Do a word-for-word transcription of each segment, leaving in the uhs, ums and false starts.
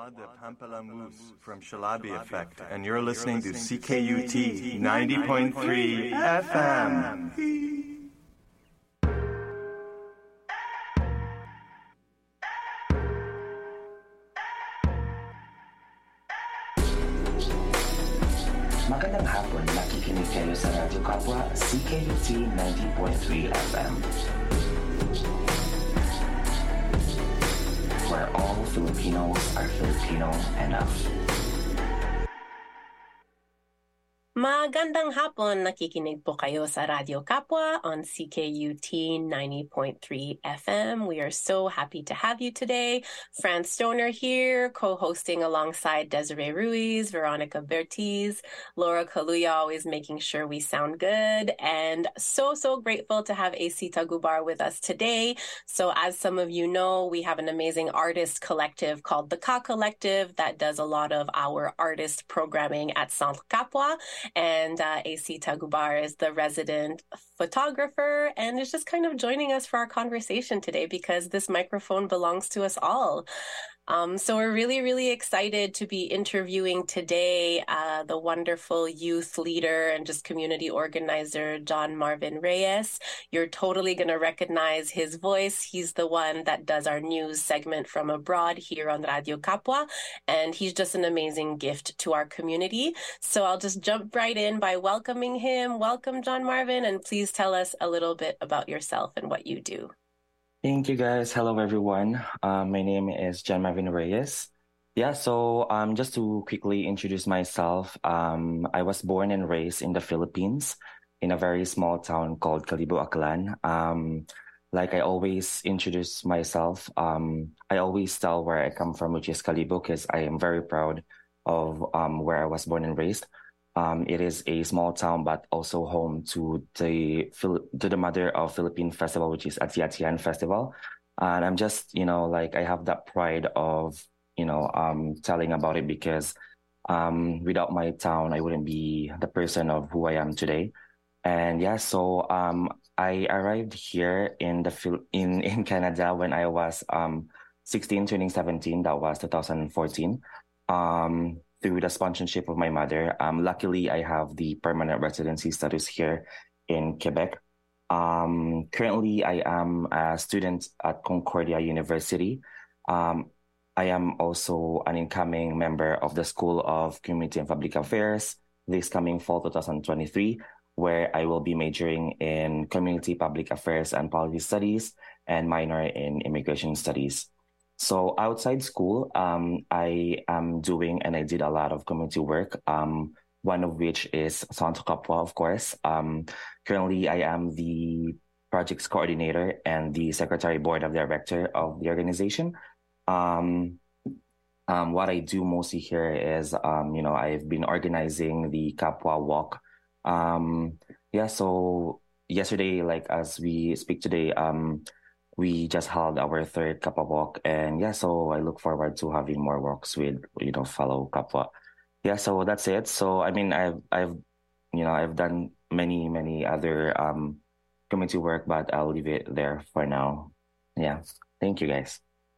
the Pampalamoose from Shalabi Effect, and you're listening to C K U T ninety point three F M. Magandang hapon, nakikinig kayo sa Radyo Kapwa C K U T ninety point three F M. Where all Filipinos are Filipino enough. Magandang hapon, nakikinig po kayo sa Radio Kapwa on C K U T ninety point three F M. We are so happy to have you today. Fran Stoner here, co-hosting alongside Desiree Ruiz, Veronica Bertiz, Laura Kaluya, always making sure we sound good. And so, so grateful to have A C Tagubar with us today. So as some of you know, we have an amazing artist collective called the Ka Collective that does a lot of our artist programming at Centre Kapwa. And uh, A C Tagubar is the resident photographer and is just kind of joining us for our conversation today because this microphone belongs to us all. Um, so we're really, really excited to be interviewing today uh, the wonderful youth leader and just community organizer, John Marvin Reyes. You're totally going to recognize his voice. He's the one that does our news segment from abroad here on Radio Kapwa, and he's just an amazing gift to our community. So I'll just jump right in by welcoming him. Welcome, John Marvin, and please tell us a little bit about yourself and what you do. Thank you, guys. Hello, everyone. Uh, my name is John Marvin Reyes. Yeah, so um, just to quickly introduce myself, um, I was born and raised in the Philippines in a very small town called Kalibo, Aklan. Um, like I always introduce myself, um, I always tell where I come from, which is Kalibo, because I am very proud of um, where I was born and raised. Um, it is a small town, but also home to the to the mother of Philippine festival, which is Ati-Atian Festival. And I'm just, you know, like I have that pride of, you know, um, telling about it because um, without my town, I wouldn't be the person of who I am today. And yeah, so um, I arrived here in the in in Canada when I was um, sixteen, turning seventeen. That was two thousand fourteen. Um, through the sponsorship of my mother. Um, luckily, I have the permanent residency status here in Quebec. Um, currently, I am a student at Concordia University. Um, I am also an incoming member of the School of Community and Public Affairs this coming fall twenty twenty-three, where I will be majoring in Community Public Affairs and Policy Studies and minor in Immigration Studies. So outside school, um, I am doing and I did a lot of community work, um, one of which is Centre Kapwa, of course. Um, currently, I am the projects coordinator and the secretary board of director of the organization. Um, um, what I do mostly here is, um, you know, I've been organizing the Kapwa Walk. Um, yeah, so yesterday, like as we speak today, um, we just held our third Kapwa walk, and yeah, so I look forward to having more walks with, you know, fellow Kapwa. Yeah, so that's it. So I mean, I've I've you know I've done many many other um community work, but I'll leave it there for now. Yeah, thank you, guys.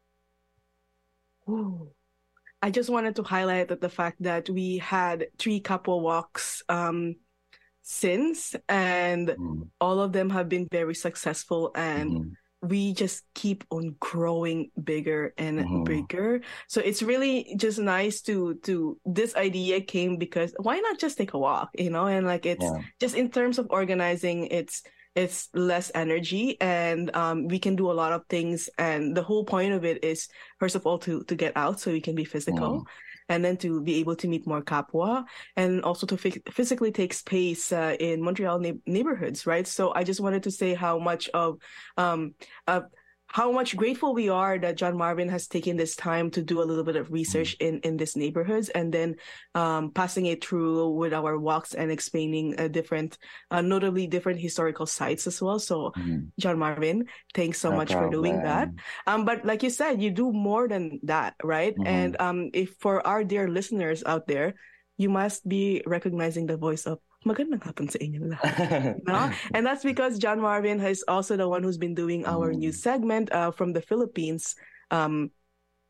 Ooh. I just wanted to highlight that the fact that we had three Kapwa walks um since, and mm. all of them have been very successful and. Mm-hmm. We just keep on growing bigger and mm-hmm. bigger. So it's really just nice to, to, this idea came because why not just take a walk, you know? And like, it's yeah. just in terms of organizing, it's, it's less energy and um, we can do a lot of things. And the whole point of it is, first of all, to, to get out so we can be physical. Mm. And then to be able to meet more Kapwa and also to f- physically take space uh, in Montreal na- neighborhoods, right? So I just wanted to say how much of, um, uh, how much grateful we are that John Marvin has taken this time to do a little bit of research in, in these neighborhoods and then um, passing it through with our walks and explaining uh, different, uh, notably different historical sites as well. So mm-hmm. John Marvin, thanks so no much problem. for doing that. Um, but like you said, you do more than that, right? Mm-hmm. And um, if for our dear listeners out there, you must be recognizing the voice of magandang hapon sa inyo lahat. No? And that's because John Marvin is also the one who's been doing our mm. news segment uh, from the Philippines. Um,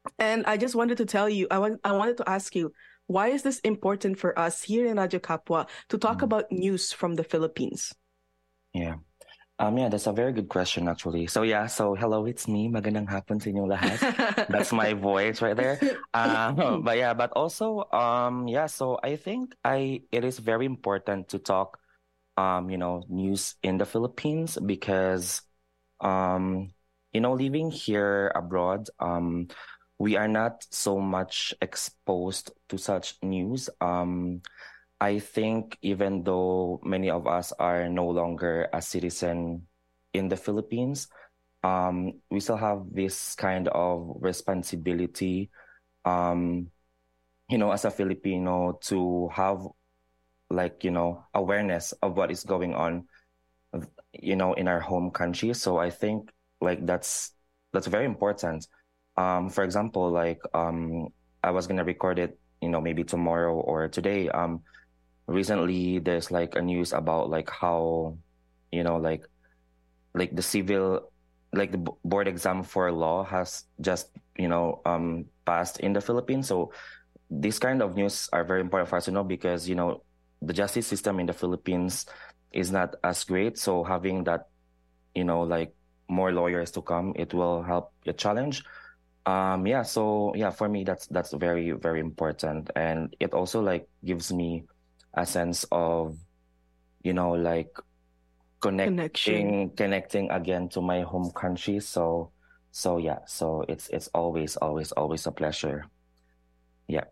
And I just wanted to tell you, I want I wanted to ask you, why is this important for us here in Radyo Kapwa to talk mm. about news from the Philippines? Yeah. Um, yeah, that's a very good question, actually. So yeah, so hello, it's me. Magandang hapon sa inyong lahat. That's my voice right there. Uh, but yeah, but also, um, yeah, so I think I it is very important to talk, um, you know, news in the Philippines because, um, you know, living here abroad, um, we are not so much exposed to such news. Um, I think even though many of us are no longer a citizen in the Philippines, um, we still have this kind of responsibility, um, you know, as a Filipino to have like, you know, awareness of what is going on, you know, in our home country. So I think like that's, that's very important. Um, for example, like um, I was going to record it, you know, maybe tomorrow or today. Um, recently there's like a news about like how, you know, like like the civil like the board exam for law has just, you know, um passed in the Philippines. So these kind of news are very important for us to know because, you know, the justice system in the Philippines is not as great. So having that, you know, like more lawyers to come, it will help a challenge. Um yeah, so yeah, for me that's that's very very important, and it also like gives me a sense of, you know, like connecting, Connection. connecting again to my home country. So, so yeah, so it's it's always, always, always a pleasure. Yeah.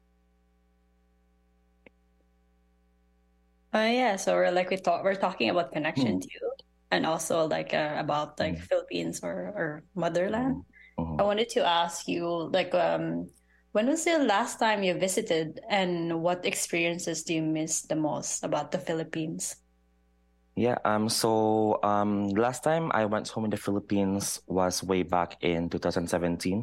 Uh, yeah. So we're like we thought we're talking about connection mm. too, and also like uh, about like mm. Philippines or or motherland. Mm. I wanted to ask you like um. when was the last time you visited, and what experiences do you miss the most about the Philippines? Yeah, um, so um, last time I went home in the Philippines was way back in two thousand seventeen.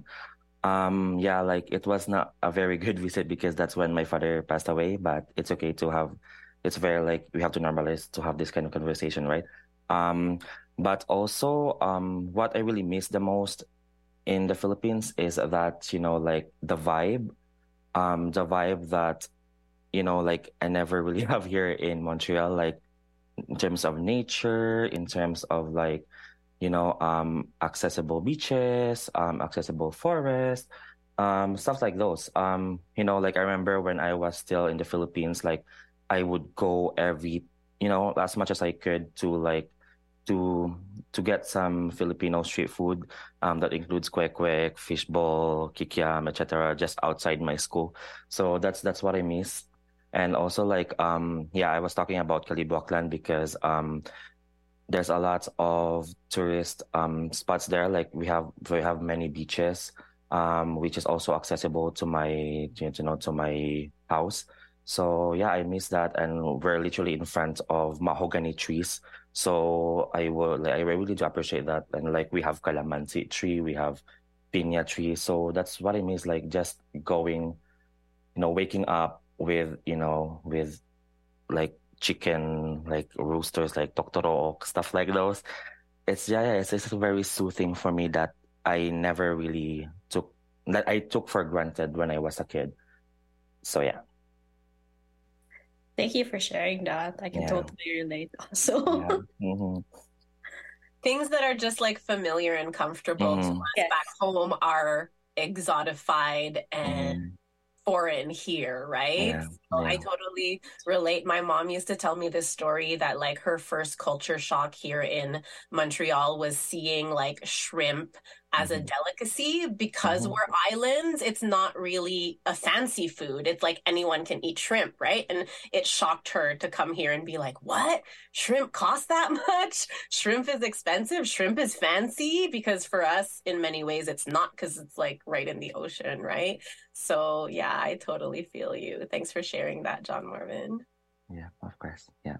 Um, yeah, like it was not a very good visit because that's when my father passed away, but it's okay to have, it's very like, we have to normalize to have this kind of conversation, right? Um, but also, um, what I really miss the most in the Philippines is that, you know, like the vibe, um, the vibe that, you know, like I never really have here in Montreal, like in terms of nature, in terms of like, you know, um, accessible beaches, um, accessible forest, um, stuff like those. Um, you know, like I remember when I was still in the Philippines, like I would go every, you know, as much as I could to like, to to get some Filipino street food um, that includes kwek-kwek, fishball, kikiam, et cetera, just outside my school. So that's that's what I miss. And also like, um, yeah, I was talking about Kalibuaklan because um, there's a lot of tourist um, spots there. Like we have we have many beaches, um, which is also accessible to my, you know, to my house. So yeah, I miss that, and we're literally in front of mahogany trees. So I will, like, I really do appreciate that. And like we have calamansi tree, we have piña tree. So that's what I miss, like just going, you know, waking up with, you know, with like chicken, like roosters, like toktorok, stuff like those. It's yeah, yeah, it's, it's very soothing for me that I never really took, that I took for granted when I was a kid. So yeah. Thank you for sharing that. I can yeah. totally relate also. Yeah. Mm-hmm. Things that are just like familiar and comfortable mm-hmm. to us yes. back home are exotified and mm-hmm. foreign here, right? Yeah. So yeah. I totally relate. My mom used to tell me this story that like her first culture shock here in Montreal was seeing like shrimp as a delicacy because mm-hmm. we're islands. It's not really a fancy food. It's like anyone can eat shrimp, right? And it shocked her to come here and be like, what? Shrimp cost that much? Shrimp is expensive? Shrimp is fancy? Because for us, in many ways, it's not, because it's like right in the ocean, right? So yeah, I totally feel you. Thanks for sharing that, John Marvin. Yeah, of course. Yeah.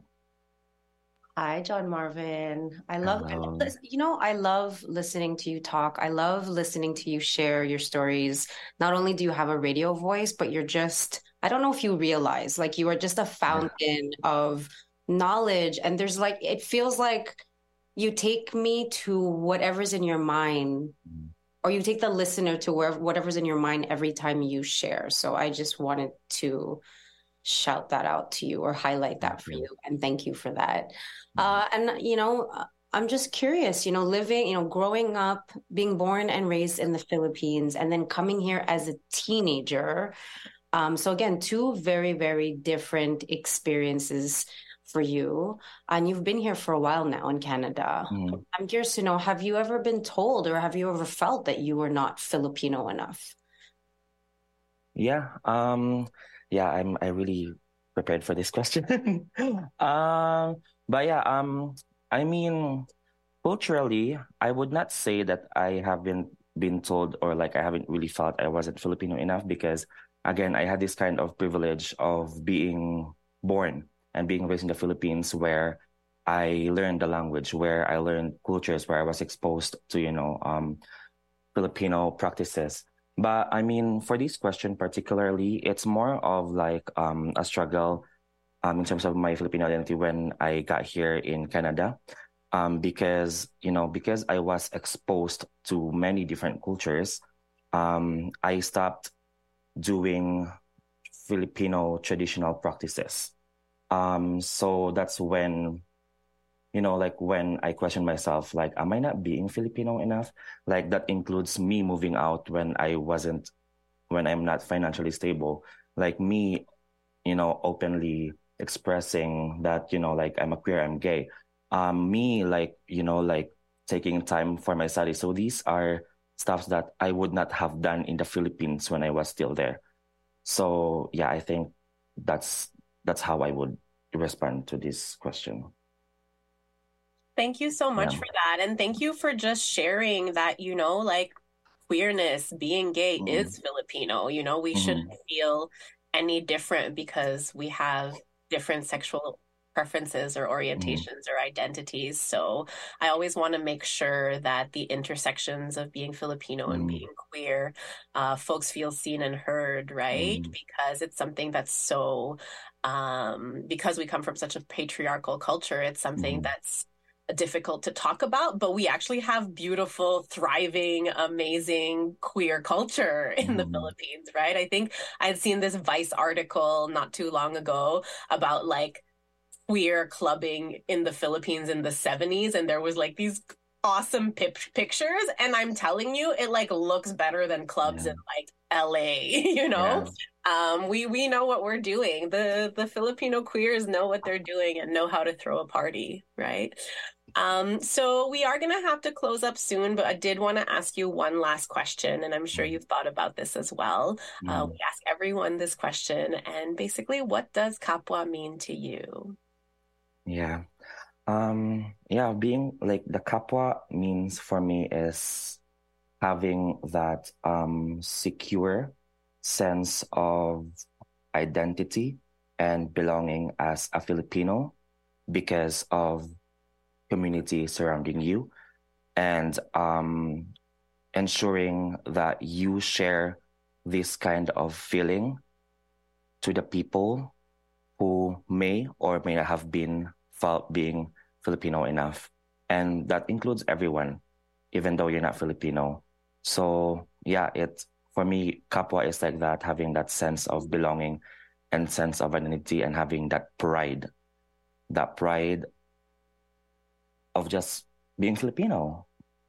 Hi, John Marvin. I love, I love this, you know, I love listening to you talk. I love listening to you share your stories. Not only do you have a radio voice, but you're just, I don't know if you realize, like you are just a fountain yeah. of knowledge. And there's like, it feels like you take me to whatever's in your mind or you take the listener to where whatever's in your mind every time you share. So I just wanted to shout that out to you or highlight that for you. And thank you for that. Uh, and, you know, I'm just curious, you know, living, you know, growing up, being born and raised in the Philippines, and then coming here as a teenager. Um, so again, two very, very different experiences for you. And you've been here for a while now in Canada. Mm. I'm curious to know, have you ever been told or have you ever felt that you were not Filipino enough? Yeah. Um, yeah, I'm I really prepared for this question. um, but yeah, um, I mean, culturally, I would not say that I haven't been told or like I haven't really felt I wasn't Filipino enough because, again, I had this kind of privilege of being born and being raised in the Philippines where I learned the language, where I learned cultures, where I was exposed to, you know, um, Filipino practices. But I mean, for this question particularly, it's more of like um, a struggle um, in terms of my Filipino identity when I got here in Canada. Um, because, you know, because I was exposed to many different cultures, um, I stopped doing Filipino traditional practices. Um, so that's when, you know, like when I question myself, like, am I not being Filipino enough? Like that includes me moving out when I wasn't, when I'm not financially stable, like me, you know, openly expressing that, you know, like I'm a queer, I'm gay. Um, me, like, you know, like taking time for my studies. So these are stuff that I would not have done in the Philippines when I was still there. So yeah, I think that's that's how I would respond to this question. Thank you so much yeah. for that. And thank you for just sharing that, you know, like queerness, being gay mm. is Filipino. You know, we mm. shouldn't feel any different because we have different sexual preferences or orientations mm. or identities. So I always want to make sure that the intersections of being Filipino mm. and being queer, uh, folks feel seen and heard, right? Mm. Because it's something that's so, um, because we come from such a patriarchal culture, it's something mm. that's difficult to talk about, but we actually have beautiful, thriving, amazing queer culture in mm. the Philippines, right? I think I'd seen this Vice article not too long ago about like queer clubbing in the Philippines in the seventies, and there was like these awesome pip- pictures, and I'm telling you, it like looks better than clubs yeah. in like L A, you know? Yeah. Um, we we know what we're doing. The the Filipino queers know what they're doing and know how to throw a party, right? Um, so we are going to have to close up soon, but I did want to ask you one last question, and I'm sure you've thought about this as well. Mm. Uh, we ask everyone this question, and basically, what does kapwa mean to you? Yeah. Um, yeah, being like the kapwa means for me is having that um, secure sense of identity and belonging as a Filipino because of community surrounding you, and um, ensuring that you share this kind of feeling to the people who may or may not have been felt being Filipino enough. And that includes everyone, even though you're not Filipino. So yeah, it for me, kapwa is like that, having that sense of belonging and sense of identity and having that pride, that pride of just being Filipino.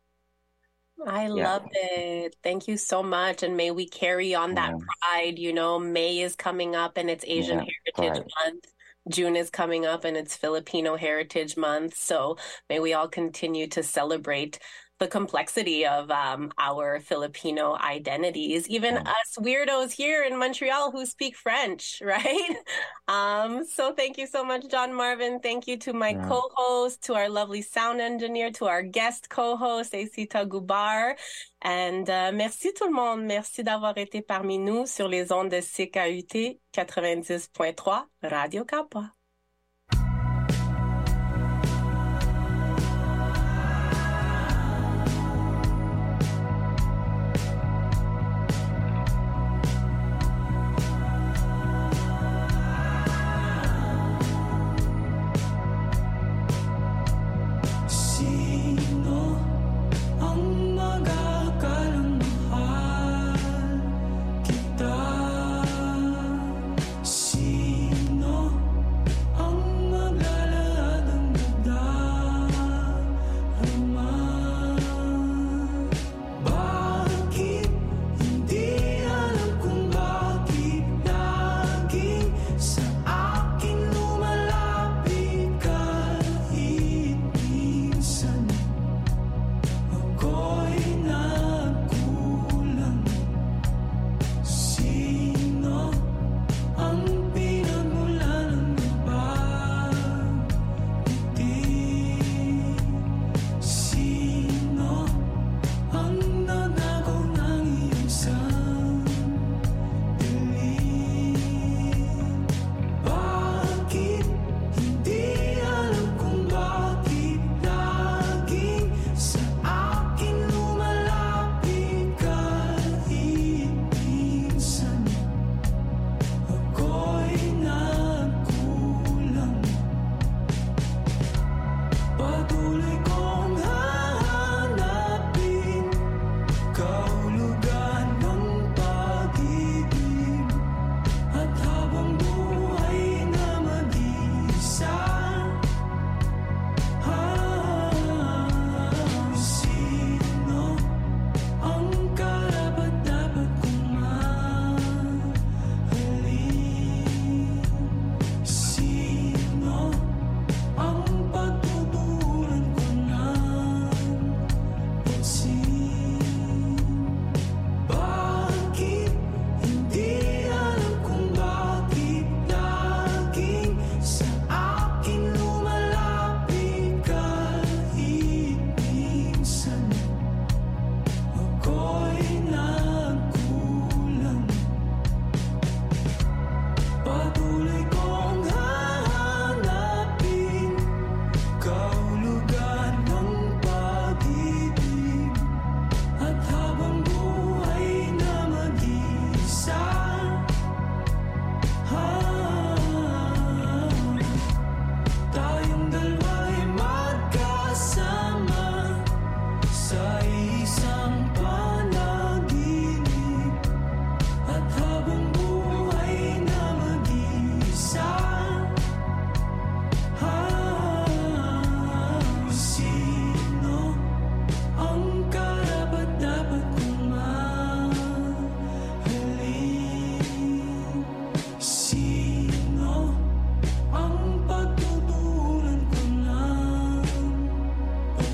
I yeah. love it. Thank you so much. And may we carry on that yeah. pride. You know, May is coming up and it's Asian yeah, Heritage pride. Month. June is coming up and it's Filipino Heritage Month. So may we all continue to celebrate the complexity of um, our Filipino identities, even mm. us weirdos here in Montreal who speak French, right? Um, so thank you so much, John Marvin. Thank you to my yeah. co-host, to our lovely sound engineer, to our guest co-host, Aisita Gubar. And uh, merci tout le monde. Merci d'avoir été parmi nous sur les ondes de C K U T quatre-vingt-dix point trois, Radio Kapwa. Sino ang magkakaroon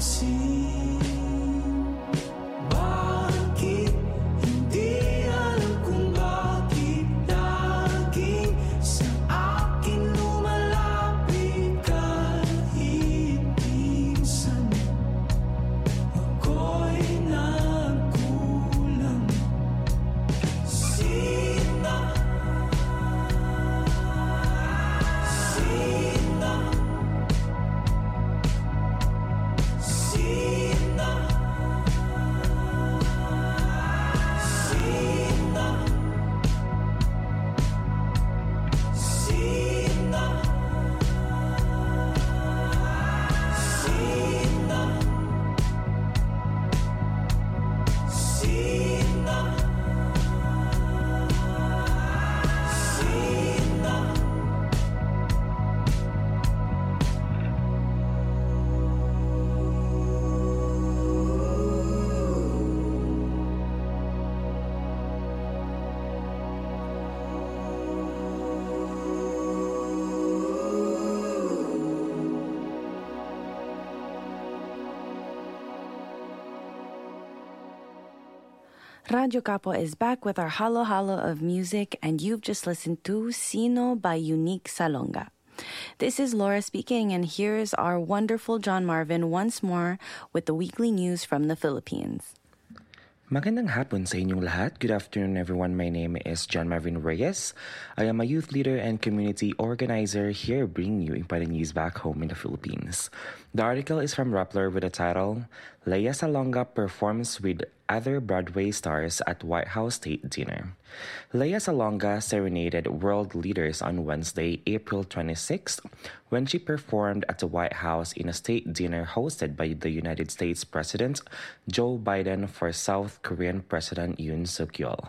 Radio Kapwa is back with our Halo Halo of music, and you've just listened to Sino by Unique Salonga. This is Laura speaking, and here's our wonderful John Marvin once more with the weekly news from the Philippines. Magandang hapon sa inyong lahat. Good afternoon, everyone. My name is John Marvin Reyes. I am a youth leader and community organizer here bringing you important news back home in the Philippines. The article is from Rappler with the title, Lea Salonga performs with other Broadway stars at White House State Dinner. Lea Salonga serenaded world leaders on Wednesday, April twenty-sixth, when she performed at the White House in a state dinner hosted by the United States President Joe Biden for South Korean President Yoon Suk-yeol.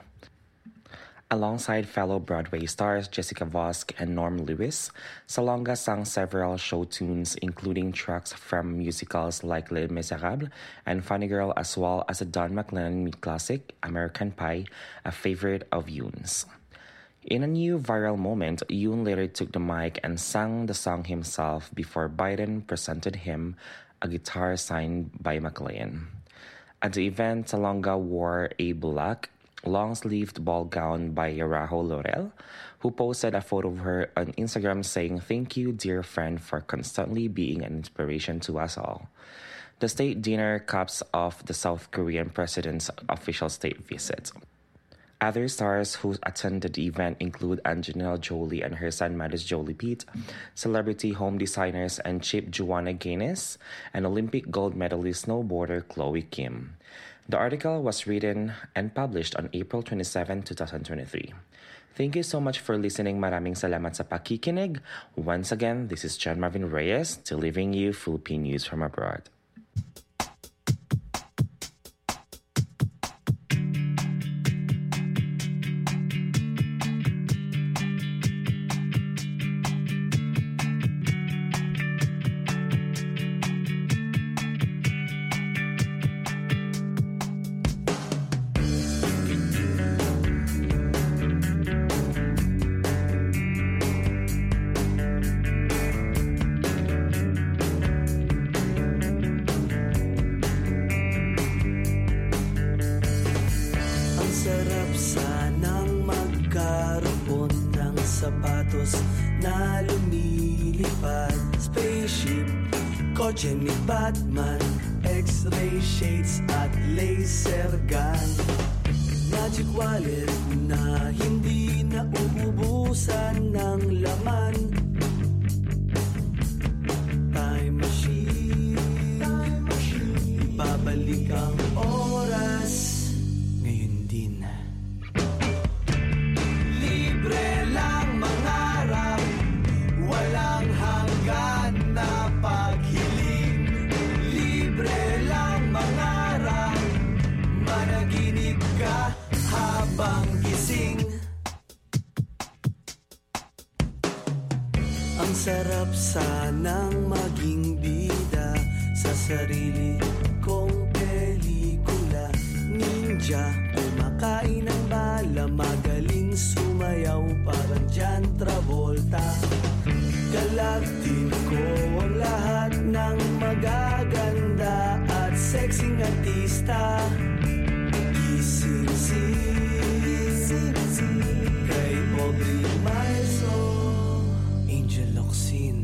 Alongside fellow Broadway stars Jessica Vosk and Norm Lewis, Salonga sang several show tunes, including tracks from musicals like Les Miserables and Funny Girl, as well as a Don McLennan classic, American Pie, a favorite of Yoon's. In a new viral moment, Yoon later took the mic and sang the song himself before Biden presented him a guitar signed by McLean. At the event, Salonga wore a black, long-sleeved ball gown by Yaraho Laurel, who posted a photo of her on Instagram saying, "Thank you, dear friend, for constantly being an inspiration to us all." The state dinner caps off the South Korean president's official state visit. Other stars who attended the event include Angelina Jolie and her son Madis Jolie Pete, celebrity home designers and chef Joanna Gaines, and Olympic gold medalist snowboarder Chloe Kim. The article was written and published on April twenty-seventh, twenty twenty-three. Thank you so much for listening. Maraming salamat sa pakikinig. Once again, this is John Marvin Reyes, delivering you Philippine news from abroad. Na lumilipad, spaceship, kotse ni Batman, X-ray shades at laser gun, magic wallet na hindi na uubusan ng laman, time machine, time machine, babalik ang oras ngayon din. Libre lang mangarap, walang hanggan na paghiling. Libre lang mangarap, managinip ka habang gising. Ang sarap sanang maging bida sa sarili kong pelikula. Ninja, kumakain ng bala, magaling sumayaw parang John Travolta. Galactic ko ang lahat ng magaganda sexing artista. Gising-sing kay Aubrey Maeso, Angel Locsin.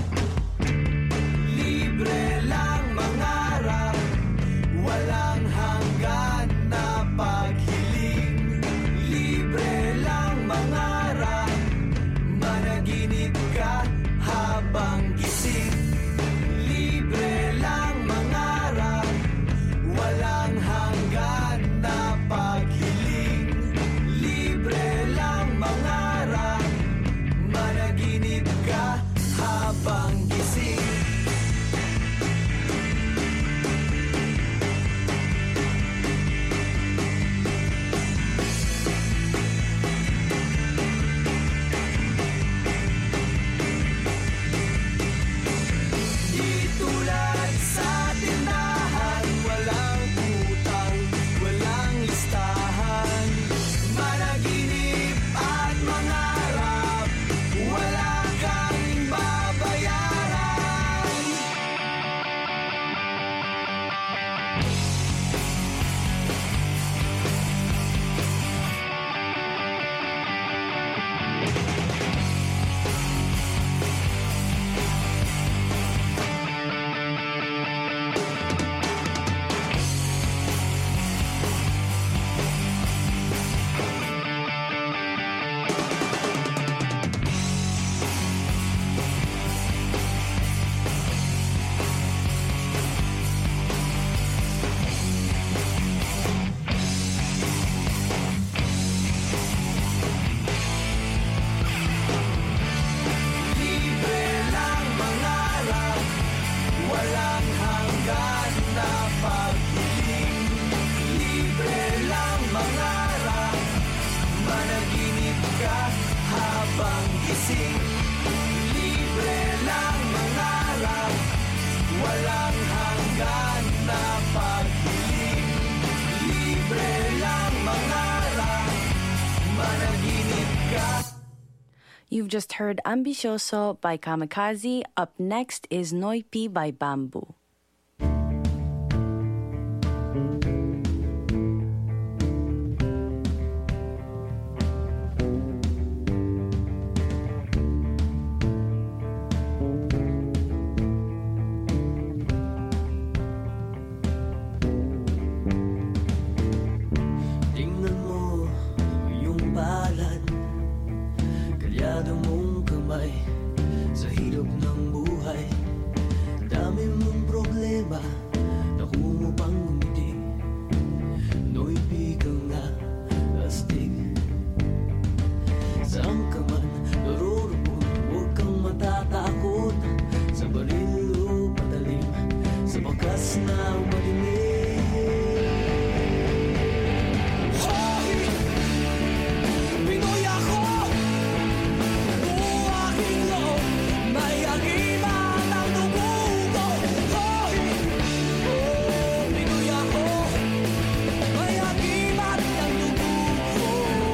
Libre lang mangarap, walang hanggan na paghiling. Libre lang mangarap, managinip ka habang gising. Libre lang mangarap, walang hanggan na paghiling. Libre lang mangarap, managinip ka habang gising. Di tulad sa tindahan, walang utang, walang listahan. Managinip at mangarap, wala kang babayaran. Libre lang mangarap, walang hanggan na paghiling. Libre lang mangarap, managinip ka habang gising. Libre lang mangarap, walang hanggan na paghiling. Libre lang mangarap, managinip ka. You've just heard Ambicioso by Kamikaze. Up next is Noipi by Bamboo. Tingnan mo yung palad, kalyado mong kamay sa hirap ng buhay. Dami mong problema, naku mo pang ngumiti. Noipi ka nga, astig. Saan ka man naroroon, huwag kang matatakot. Sa baril o patalim, sa bakas na madilim. Pinoy ako, buo aking loob, may agiman ang dugo ko. Hoy! Oh, Pinoy ako, may agiman ang dugo ko.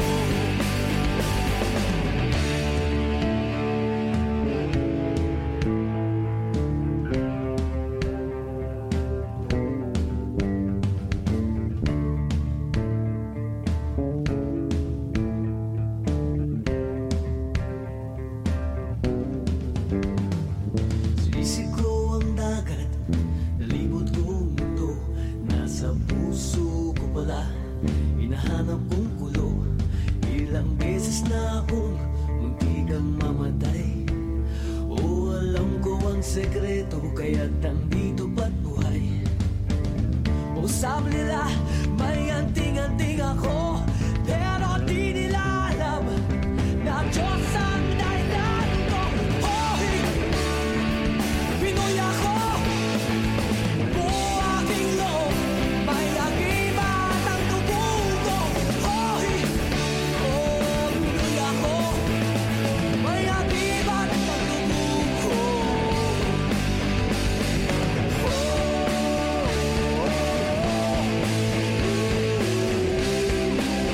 Sinisig ko ang dagat, nalibot kong mundo. Nasa puso ko pala, hinahanap kong kulo. Ilang beses na akong muntigang mamatay. O alam ko ang sekreto, kaya't nandito ba't buhay. O sabi nila, may anting-anting ako, pero di nila alam na Diyos ang dahilan ko. Hoy! Pinoy ako, buo aking loob, may agiman ang dugo ko. Hoy! Oh, Pinoy ako, may agiman ang dugo ko. Oh, oh, oh.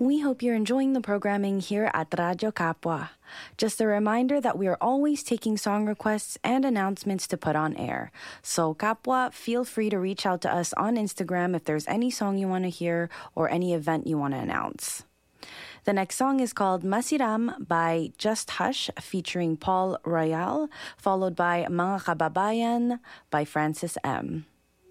We hope you're enjoying the programming here at Radio Kapwa. Just a reminder that we are always taking song requests and announcements to put on air. So Kapwa, feel free to reach out to us on Instagram if there's any song you want to hear or any event you want to announce. The next song is called Masiram by Just Hush featuring Paul Royal, followed by Mga Kababayan by Francis M.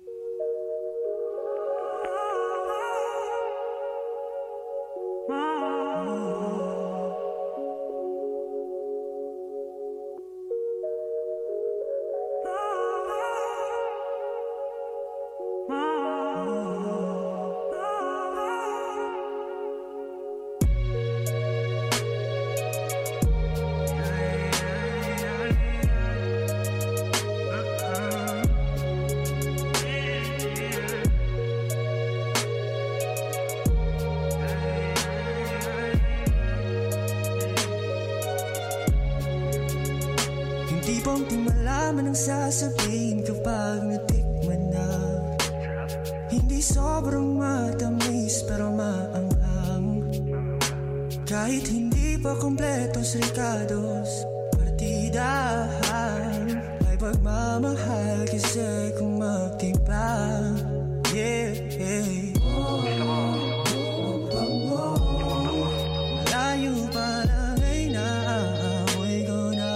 Sasabihin kapag natikman na hindi sobrang matamis pero maanghang. Kahit hindi pa kompletos Ricardo's partidahan, ay pagmamahal kasi kung magtimbang. Yeah, yeah. Malayo pa lang ay naaamoy ko na.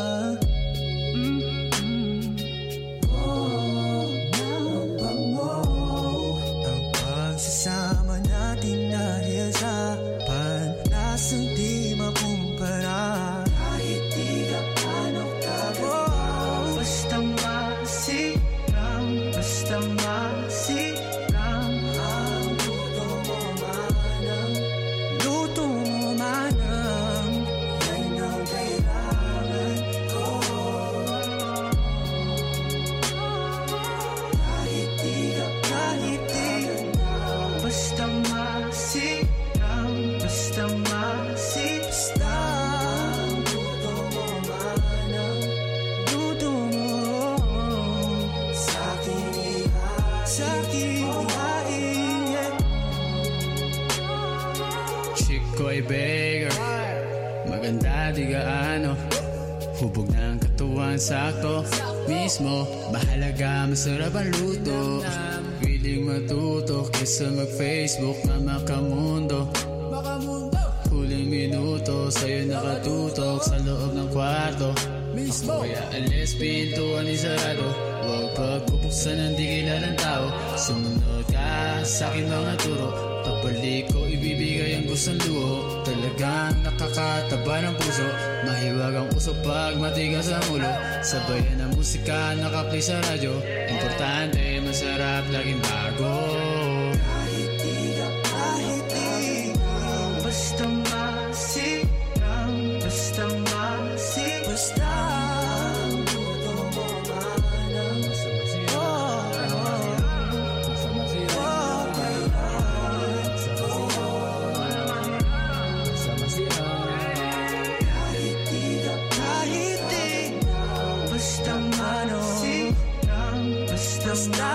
Sama natin dahil sa panlasang di makumpara. Kahit di gaano kaganda, basta masiram, basta masiram. Ang luto mo manang, luto mo manang, yan ang kailangan ko. Kahit di kahit di basta masiram, basta masi, basta luto mo manang, luto mo sa'king ihain, sa'king ihain, yeah. Chick ko ay beggar, maganda di gaano, hubog ng katuwang sakto, mismo, mahalaga masarap ang luto. Piling matuto kaysa mag-Facebook na makamundo. Huling minuto sa'yo nakatutok sa loob ng kwarto. Ako kaya alis, pintuan isarado. Huwag pagpupuksan ng di kilalang tao. Sumunod ka sa'kin mga turo. Pagbalik ko ibibigay ang gustong luho. Talagang nakakataba ng puso. Mahiwag ang uso pag matigas ang ulo. Sabayan ng musika nakaplay sa radyo. Importante, masarap, laging bago. Kahit di ka, kahit di basta masiram, basta masi, basta luto mo manang. Oh, basta masiram, basta masiram. Kahit di ka, kahit di basta mano, basta basta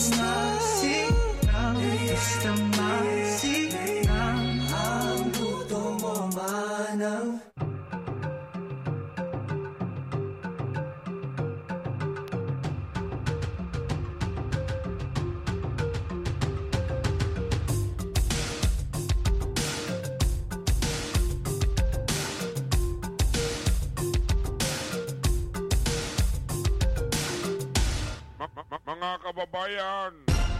masilang, basta masilang ang puto mo manang. Mga kababayan,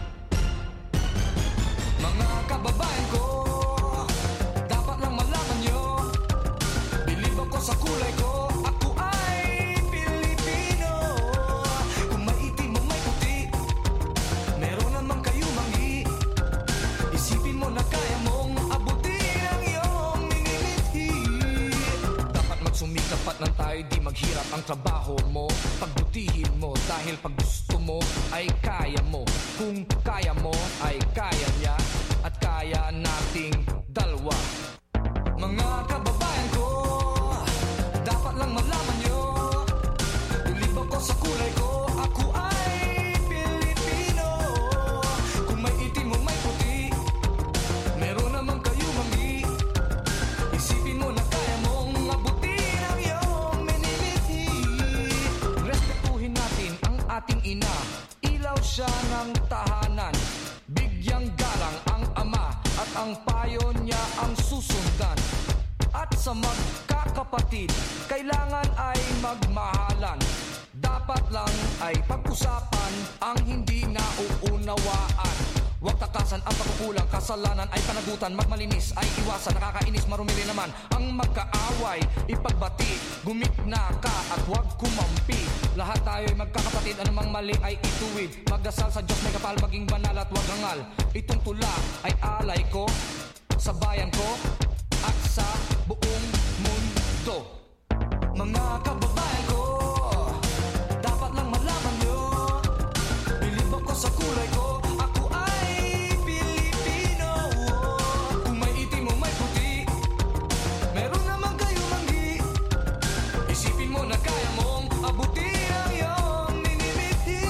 mga kababayan ko, dapat lang malaman nyo, bilib ako sa kulay ko, ako ay Pilipino. Kung may itim o may puti, meron naman kayo manggi. Isipin mo na kaya mong abutin ang iyong minimithi. Dapat magsumikap at nang tayo di maghirap ang trabaho mo. Pagbutihin mo dahil pag gusto mo ay kaya mo. Kung kaya mo ay kaya niya at kaya nating dalawa. Mga kababayan ko, dapat lang malaman nyo, bilib ako sa kulay ko, ako ay Pilipino. Kung may itim o may puti, meron naman kayo manggi. Isipin mo na kaya mong abutin ang iyong minimithi. Respetuhin natin ang ating ina, ilaw siya ng tahanan. Bigyang galang ang ama at ang payo niya ang susundan. At sa magkakapatid, kailangan ay magmahalan. Dapat lang ay pag-usapan ang hindi nauunawaan. Huwag takasan ang pagkukulang, kasalanan ay panagutan. Magmalinis ay iwasan, nakakainis marumi rin naman ang magkaaway. Ipagbati, gumikna ka at huwag kumampi. Lahat tayo ay magkakapatid, anumang mali ay ituwid. Magdasal sa Diyos may kapal, maging banal at huwag hangal. Itong tula ay alay ko sa bayan ko at sa buong mundo. Mga kababayan ko, dapat lang malaman nyo, bilib ako sa kulay ko, ako ay Pilipino. Kung may itim o may puti, meron naman kayo manggi. Isipin mo na kaya mong abutin ang iyong minimithi.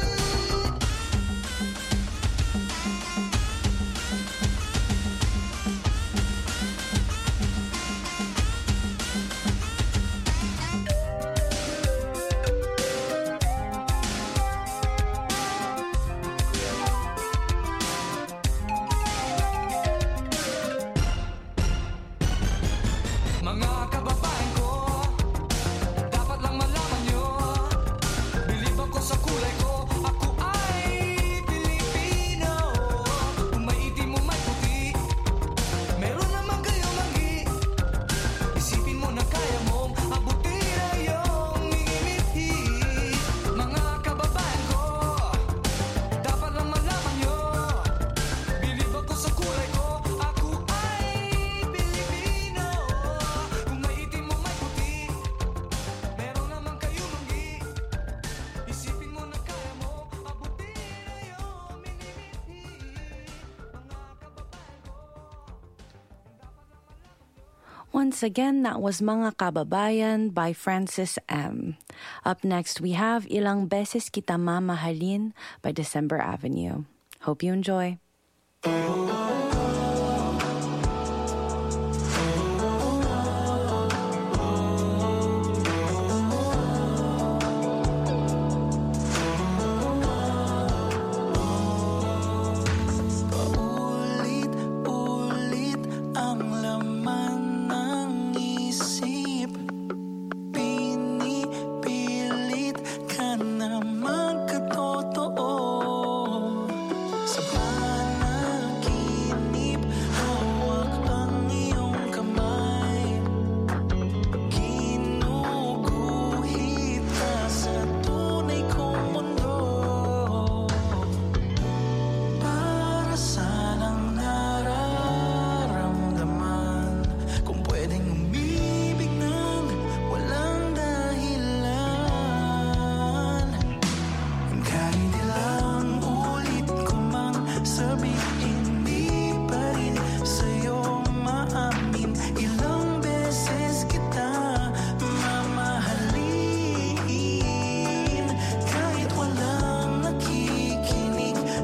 Mga kababayan ko, dapat lang malaman nyo, bilib ako sa kulay ko, ako ay Pilipino. Kung may itim o may puti, meron naman kayo manggi. Isipin mo na kaya mong abutin ang iyong minimithi. Mga kababayan ko, dapat lang malaman nyo, bilib ako sa kulay ko, ako ay Pilipino. Kung may itim o may puti, meron naman kayo manggi. Isipin mo na kaya mo abutin ang iyong minimithi. Mga kababayan ko. Once again, that was Mga Kababayan by Francis M. Up next, we have Ilang Beses Kita Mamahalin by December Avenue. Hope you enjoy. Paulit-ulit ang laman ng isip. Pinipilit ka na magkatotoo. Sa panaginip, hawak ang iyong kamay. Ginuguhit ka sa tunay kong mundo. Para sanang nararamdaman kung pwedeng umibig ng walang dahilan. Kahit ilang ulit ko mang sabihin, di pa rin sa'yo maamin. Ilang beses kita mamahalin. Kahit walang nakikinig,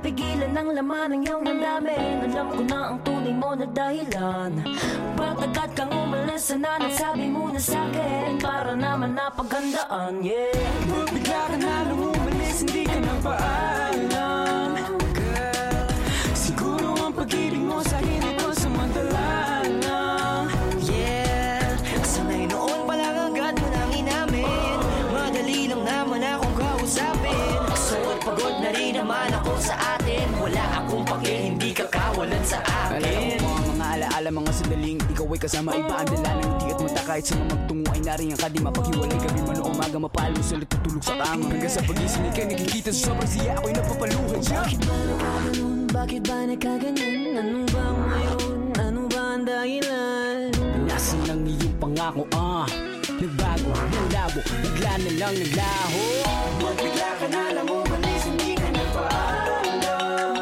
mapigilan ang laman ng iyong damdamin. Alam ko na ang tunay mo na dahilan. Ba't agad kang umalis? Sana nagsabi mo na sa'kin para naman napaghandaan, yeah. Ba't bigla ka na lang umalis? Hindi ka nagpaalam, girl. Siguro ang pag-ibig mo sa'kin ay pansamantala lang, yeah. Sanay noon pa lang agad mo nang inamin. Madali lang naman akong kausapin. So at pagod na rin naman ako sa atin. Wala akong pake, hindi ka kawalan sa akin. Alam mo ang mga alaala, mga sandaling ikaw ay kasama iba ang dala ng hindi at mata. Kahit sa magtungo ay nariyan ka, di mapaghiwalay. Gabi man o umaga mapalo sa tutulog sa kama. Hanggang sa pag-isip ikay nakikita sa sobrang siya, ako'y napapaluhan siya. Bakit ba nakaganon? Bakit ba nagkaganyan? Anong ba ngayon? Ano ba ang dahilan? Nasaan ang iyong pangako, ah? Nagbago, nalabo, bigla na lang naglaho. Ba't bigla ka na lang umalis? Hindi ka nagpaalam,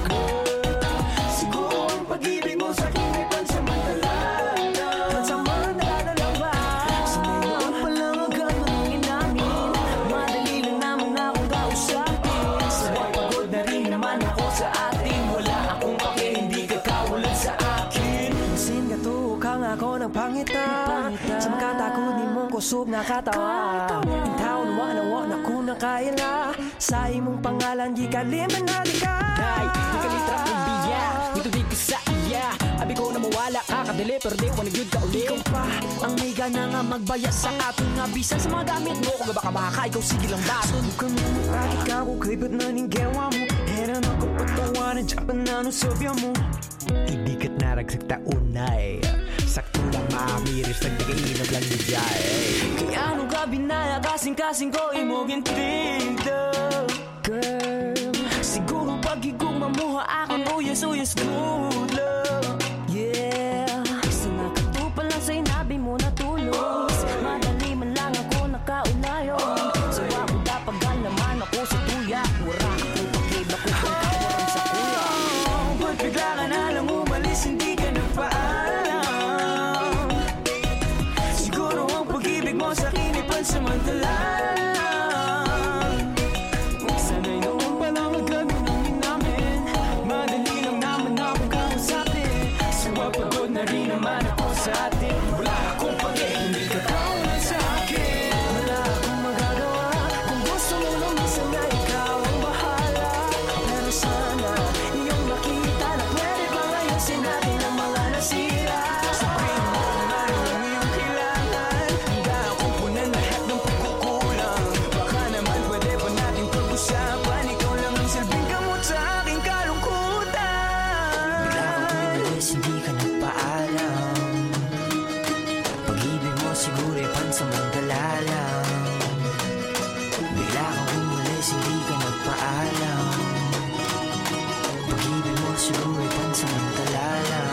siguro ang pag-ibig mo sa'kin ay pansamantala lang. Pansamantala lang ba? Sanay noon pa lang agad mo nang inamin. Madali lang naman akong kausapin. So pagod na rin naman ako sa atin. Wala akong pake, hindi ka kawalan sa akin. Masin ka to, kang ako ng pangita. Sa magkatakunin mong kusog na katawa. Ang taon wanawa na kung nakaila. Sa imong pangalan, di kaliman na di ka. Ay, di ka litra kong biya. Ito di ka sa iya. Abi ko na mawala ka, kadali pero di ko nagyud ka uli. Ikaw pa, ang may gana nga magbaya sa ating nga bisan. Sa mga gamit mo, kung baka baka, ikaw sige lang ba? Subukan mo, bakit ka ko kay ba't na ninggewa mo? Hera na ko patawanan, dyan pa na nung sobya mo. Ibigat na ragsagta unay. Sakto lang maamiris, nagdagainag lang ni Jai. Kaya anong gabi na kasing-kasing ko imogin tinto, girl. Siguro pag-igugma mo akong uyas-uyas good love, yeah. Sa nakatupa lang sa inabi mo na tulos. Madali man lang ako nakaulayon. So ako dapat galaman ako sa tuya. Wala akong pakibla ko kung kawaran sa kuya. Ba't bigla ka na lang umalis? Hindi ka nagpaalam. Siguro ang pag-ibig mo sa'kin ay pansamantala lang. Sanay noon pa lang agad mo nang inamin. Madali lang naman akong kausapin. So pagod na rin naman ako sa atin. Wala akong pake, hindi ka kawalan sa akin. Wala akong magagawa. Kung gusto mo nung minsan na ikaw ang bahala. Pero sana iyong makita na pwede bang ayusin natin ang mga nasira. Sabihin mo kung ano ang iyong kailangan. Handa akong punan lahat ng pagkukulang. Baka naman pwede pa natin pag-usapan. Ikaw lang ang silbing gamot sa aking kalungkutan. Bigla kang umalis, hindi ka nagpaalam. Pag-ibig mo siguro ay pansamantala lang. Bigla kang umalis, hindi ka nagpaalam. Pag-ibig mo siguro ay pansamantala lang.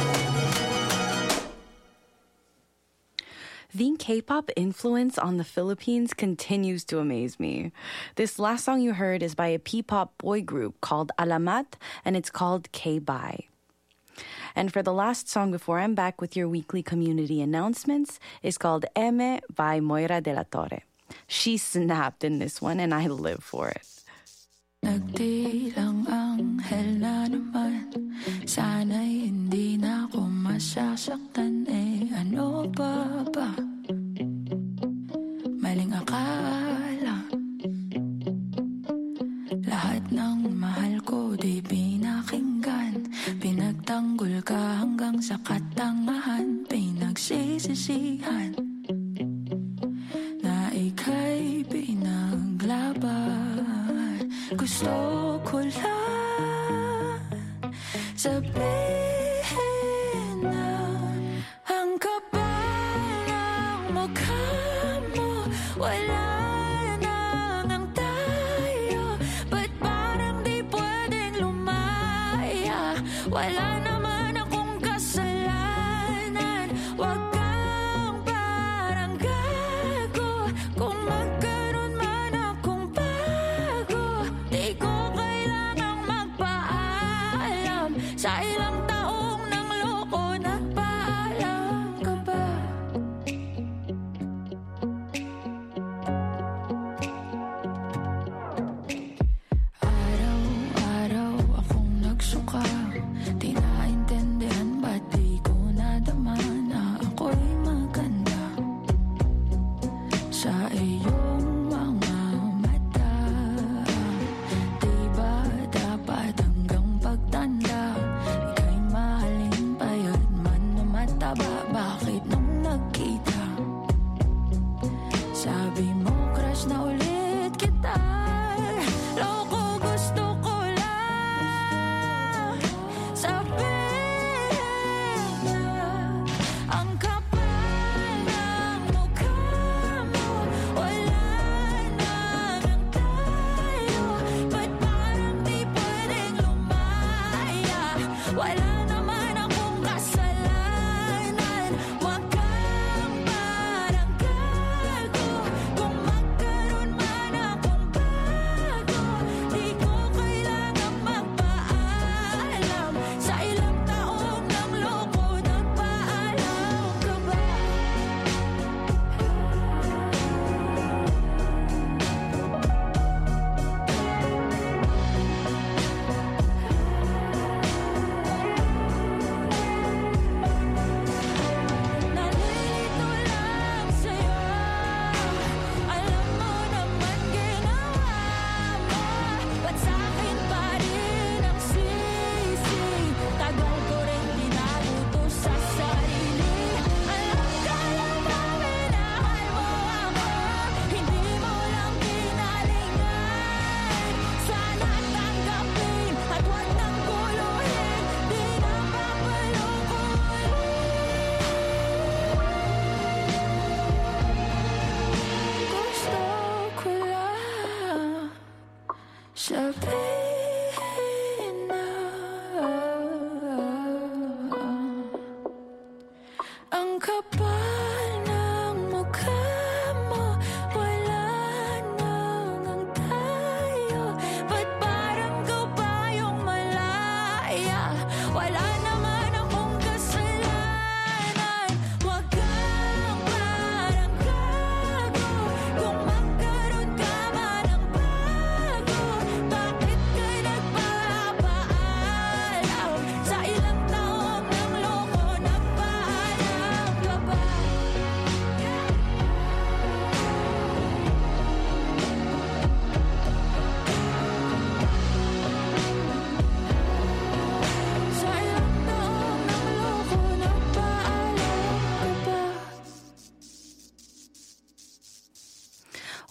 The K-pop influence on the Philippines continues to amaze me. This last song you heard is by a P-pop boy group called Alamat, and it's called K-Bye. And for the last song before I'm back with your weekly community announcements is called Eme by Moira de la Torre. She snapped in this one, and I live for it. Nagtilang anghel na naman. Sana'y hindi na ako masasaktan. Eh ano ba ba? Maling akala. Lahat ng mahal ko di pinakinggan. Pinagtanggol ka hanggang sa katangahan. Pinagsisisihan na ika'y pinaglaban. Gusto ko lang sabihin na ang kapal ng mukha mo, wala na ngang tayo. Ba't parang di pwedeng lumaya? Wala naman akong kasalanan. Wag kang parang gago. Kung magkaroon man akong bago, di ko kailangang magpaalam. Sa ilang taong nang loko, nagpaalam ka ba? Araw-araw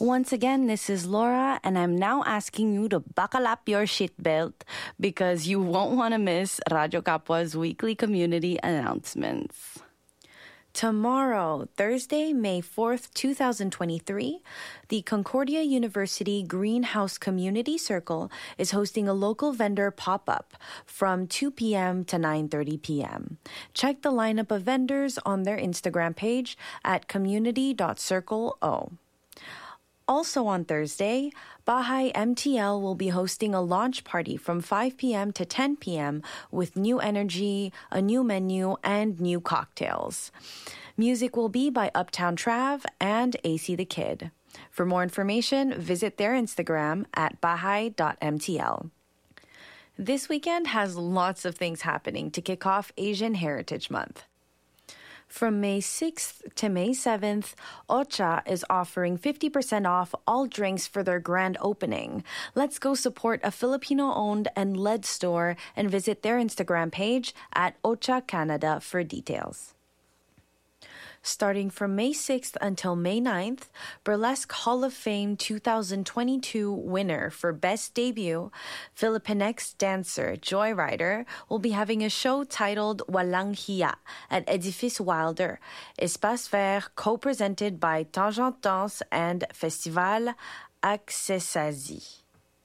Once again, this is Laura, and I'm now asking you to buckle up your shit belt because you won't want to miss Radyo Kapwa's weekly community announcements. Tomorrow, Thursday, May fourth, twenty twenty-three, the Concordia University Greenhouse Community Circle is hosting a local vendor pop-up from two p.m. to nine thirty p.m. Check the lineup of vendors on their Instagram page at community dot circle o. Also on Thursday, Bahay M T L will be hosting a launch party from five p.m. to ten p.m. with new energy, a new menu, and new cocktails. Music will be by Uptown Trav and A C the Kid. For more information, visit their Instagram at bahay dot m t l. This weekend has lots of things happening to kick off Asian Heritage Month. From May sixth to May seventh, Ocha is offering fifty percent off all drinks for their grand opening. Let's go support a Filipino-owned and led store and visit their Instagram page at Ocha Canada for details. Starting from May sixth until May ninth, Burlesque Hall of Fame twenty twenty-two winner for Best Debut, Filipinx dancer Joy Rider, will be having a show titled Walang Hiya at Edifice Wilder, Espace Vert, co-presented by Tangent Danse and Festival Accessazi.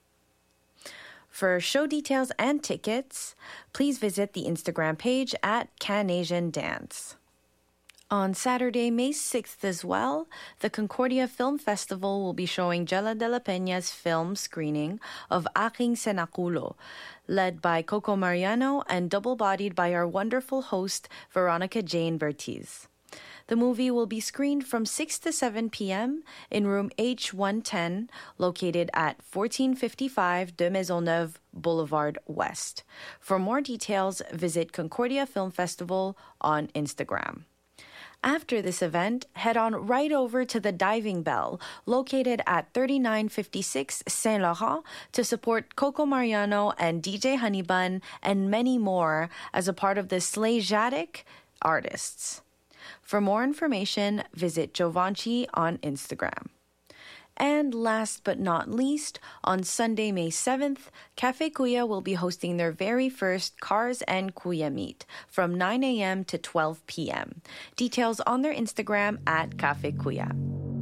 For show details and tickets, please visit the Instagram page at Can Asian Dance. On Saturday, May sixth as well, the Concordia Film Festival will be showing Jella de la Peña's film screening of Aking Senakulo, led by Coco Mariano and double-bodied by our wonderful host, Veronica Jane Bertiz. The movie will be screened from six to seven p.m. in room H one ten, located at fourteen fifty-five de Maisonneuve Boulevard West. For more details, visit Concordia Film Festival on Instagram. After this event, head on right over to the Diving Bell, located at thirty-nine fifty-six Saint Laurent, to support Coco Mariano and D J Honeybun and many more as a part of the Slayjatic artists. For more information, visit Giovanci on Instagram. And last but not least, on Sunday, May seventh, Cafe Kuya will be hosting their very first Cars and Kuya Meet from nine a.m. to twelve p.m. Details on their Instagram at Cafe Kuya.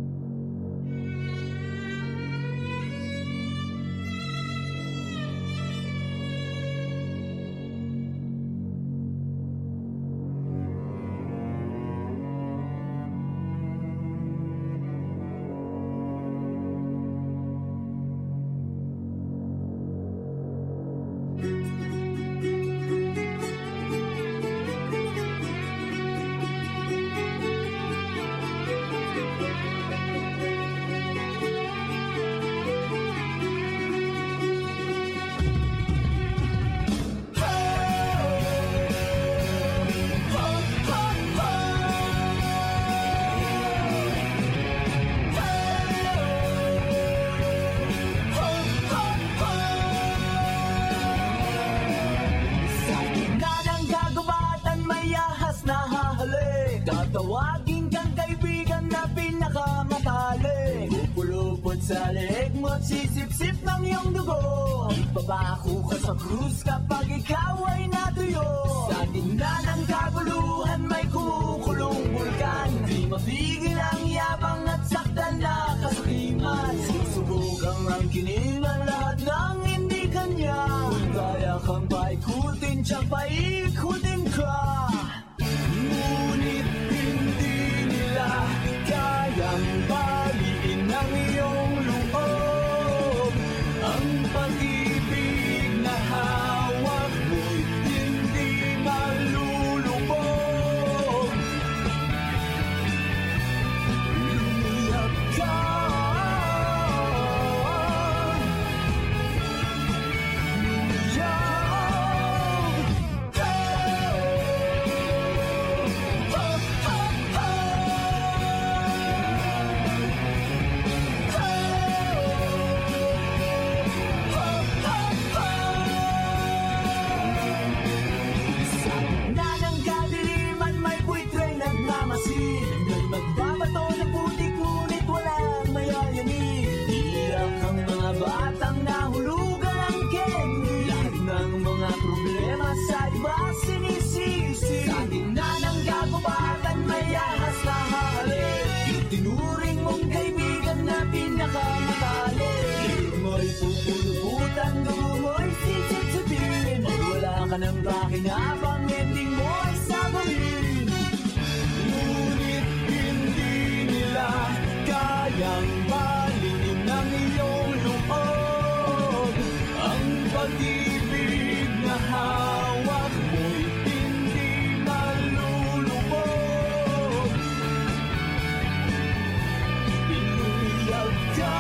Tatawagin kang kaibigan na pinakamatali. Pupulupot sa leeg mo at sisip-sip ng iyong dugo. Ibabako ka sa krus kapag ikaw ay natuyo. Sa gitna ng kaguluhan may kumukulong bulkan. Di mapigil ang yabang at saktan na kasakiman. Susubugang angkinin ang lahat ng hindi kanya. Kung kaya kang paikutin, tiyak paikutin ka. Ngunit hindi nila kayang baliin ang iyong loob. Ang pag-ibig na hawak mo'y hindi malulubog. Lumiyak ka. Lumiyak. mananggaki nga bang ending mo ay sagutin? Ngunit hindi nila kayang balingin ng iyong loob. Ang pag-ibig na hawak mo'y hindi nalulubog. Inuyag ka.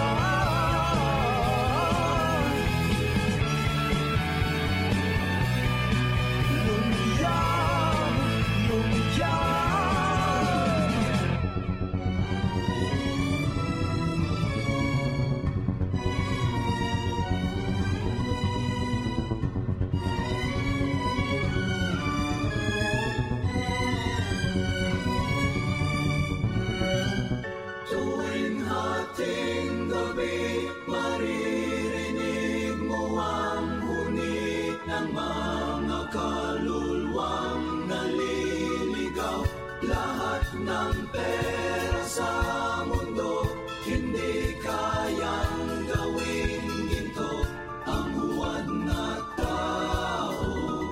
Tuwing hating gabi, maririnig mo ang huni ng mga kaluluwang naliligaw. Lahat ng pera sa mundo, hindi kayang gawing ginto ang huwad na tao.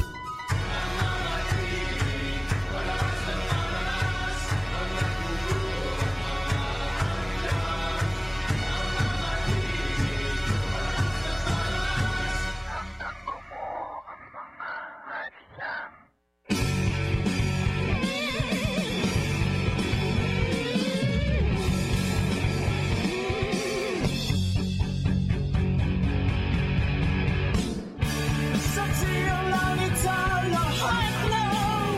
Saksi ang langit sa lahat ng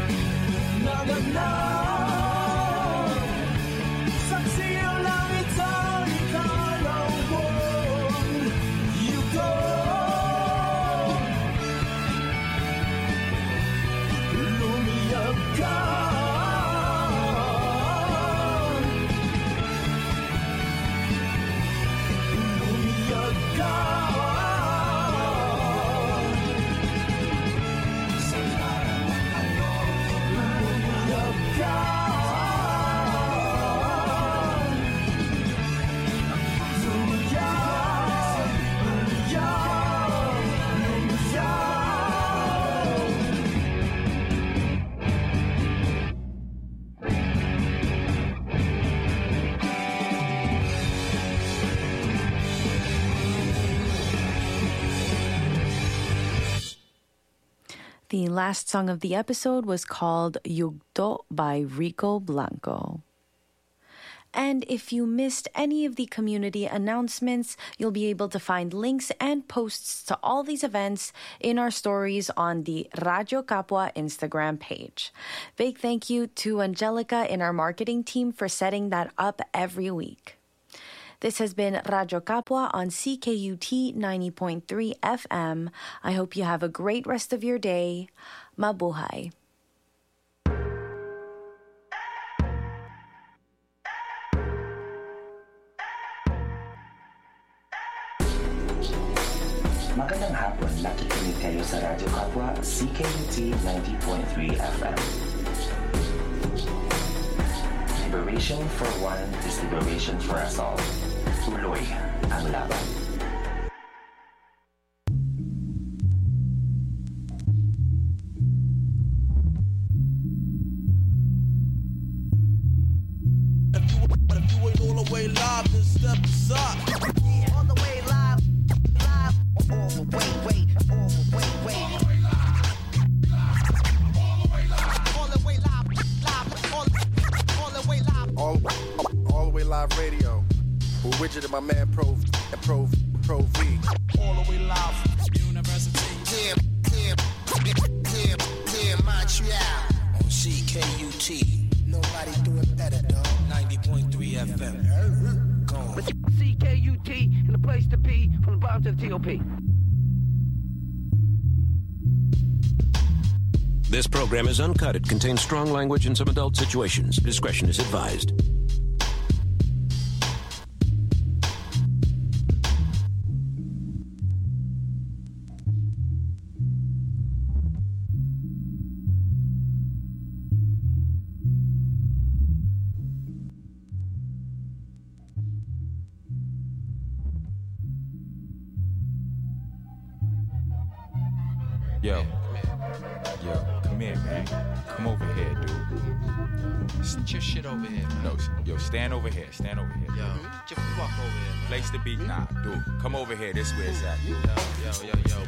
naganap. Saksi ang langit sa ikalawang yugo. Lumiyag ka. Lumiyag ka. The last song of the episode was called Yugto by Rico Blanco. And if you missed any of the community announcements, you'll be able to find links and posts to all these events in our stories on the Radyo Kapwa Instagram page. Big thank you to Angelica in our marketing team for setting that up every week. This has been Radyo Kapwa on C K U T ninety point three F M. I hope you have a great rest of your day. Mabuhay. Magandang hapon, nakikinig kayo sa Radyo Kapwa C K U T ninety point three F M. Liberation for one is liberation for us all. Tuloy ang laban. If you, but if you ain't all the way live, then step aside. All the way live, live. All the way, wait, all the way, wait. All the way live, all the way live, live, all, all the way live. All, all the way live radio. With Widget and my man Pro and Pro Pro V. All the way live. University. Damn, damn, damn, damn, Montreal. On C K U T. Nobody do it better, dog. ninety point three F M. Go on. C K U T and the place to be from the bottom to the T O P. This program is uncut. It contains strong language and some adult situations. Discretion is advised. Yo. Yo, come here, man. Come over here, dude. Sit your shit over here. No, yo, stand over here. Stand over here. Yo, get your fuck over here, man. Place the beat, nah, dude. Come over here. This where it's at. Yo, yo, yo, yo,